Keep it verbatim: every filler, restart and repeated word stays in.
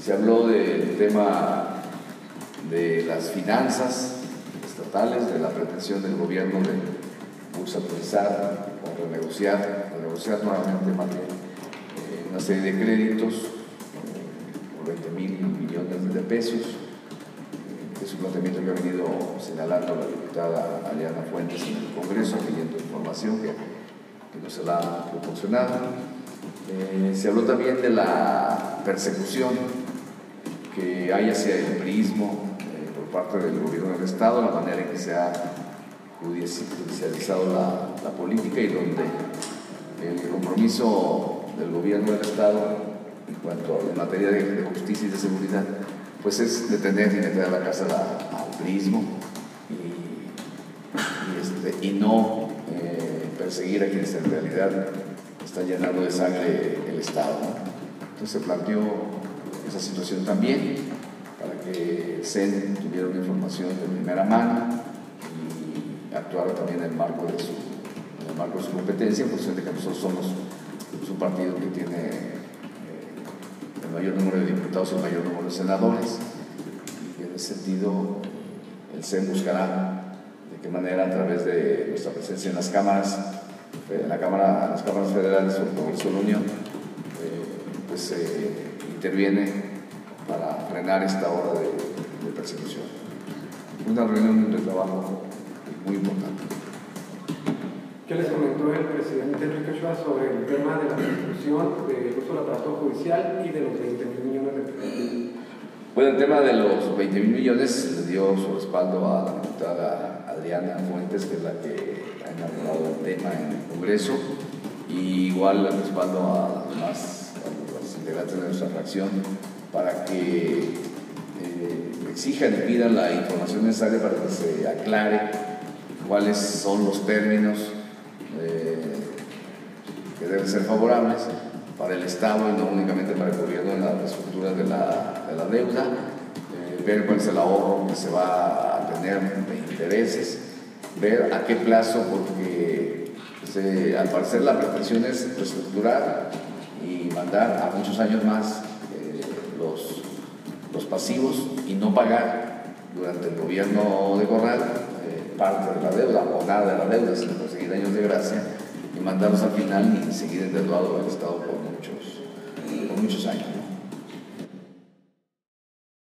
se habló del tema de las finanzas estatales, de la pretensión del gobierno de bursatilizar o renegociar, renegociar nuevamente más bien eh, una serie de créditos eh, por veinte mil millones de pesos. Eh, es un planteamiento que ha venido señalando la diputada Adriana Fuentes en el Congreso, pidiendo información que, que no se la ha proporcionado. Eh, se habló también de la persecución que hay hacia el priismo eh, por parte del gobierno del Estado, la manera en que se ha judicializado la, la política y donde el compromiso del gobierno del Estado en cuanto a la materia de, de justicia y de seguridad pues es detener y meter a la cárcel al priismo y, y, este, y no eh, perseguir a quienes en realidad está llenando de sangre el Estado, ¿no? Entonces se planteó esa situación también para que el C E N tuviera una información de primera mano y actuara también en el marco de su, en el marco de su competencia, en función de que nosotros somos pues, un partido que tiene eh, el mayor número de diputados y el mayor número de senadores, y en ese sentido el C E N buscará de qué manera, a través de nuestra presencia en las cámaras, en la cámara, en las cámaras federales o el Congreso de la Unión, eh, pues eh, interviene para frenar esta ola de, de persecución. Una reunión de trabajo muy importante. ¿Qué les comentó el presidente Enrique Ochoa sobre el tema de la persecución, del uso del aparato judicial y de los veinte mil millones de pesos? Bueno, el tema de los veinte mil millones le dio su respaldo a la diputada Adriana Fuentes, que es la que ha inaugurado el tema en el Congreso, y igual el respaldo a los demás, a los integrantes de nuestra fracción, para que eh, exijan y pidan la información necesaria para que se aclare cuáles son los términos eh, que deben ser favorables para el Estado y no únicamente para el gobierno en la reestructura de la, de la deuda, eh, ver cuál es el ahorro que se va a tener de intereses, ver a qué plazo, porque se, al parecer la pretensión es reestructurar y mandar a muchos años más eh, los, los pasivos y no pagar durante el gobierno de Corral eh, parte de la deuda o nada de la deuda, sino conseguir años de gracia y mandarlos al final y seguir endeudado al Estado por muchos, por muchos años, ¿no?